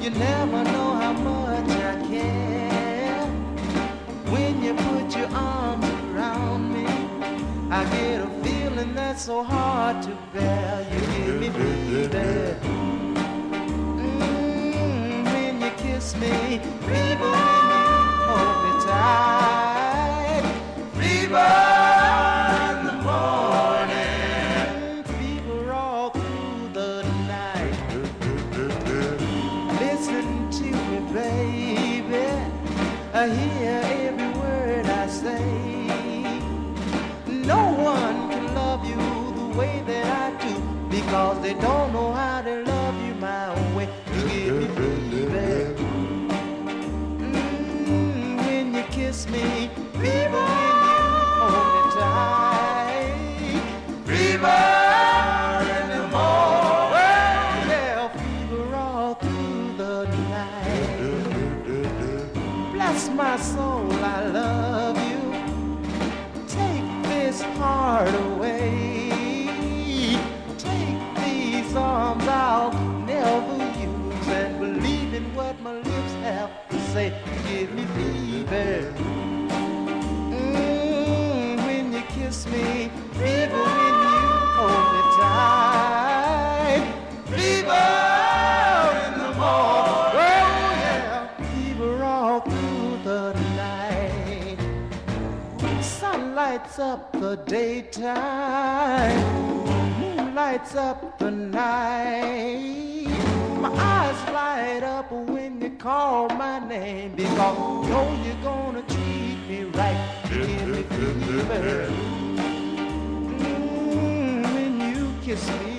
You never know how much I care. When you put your arms around me, I get a feeling that's so hard to bear. You give me fever. When you kiss me, fever. When you hold me tight, fever in the morning, fever all through the night. Listen to me, baby. I hear every word I say. No one can love you the way that I do, because they don't know how to love you my way. You give me fever. When you kiss me, fever. When you hold me tight, fever in the morning, yeah, fever all through the night. Bless my soul, I love you. Take this heart away. Take these arms I'll never use, and believe in what my lips have to say. Give me fever. When you kiss me, fever. When you hold me tight, fever in the morning, oh yeah, fever all through the night. Sun lights up the daytime, moon lights up the night. My eyes light up when you call my name, because you know you're gonna treat me right. Give me fever. When you kiss me,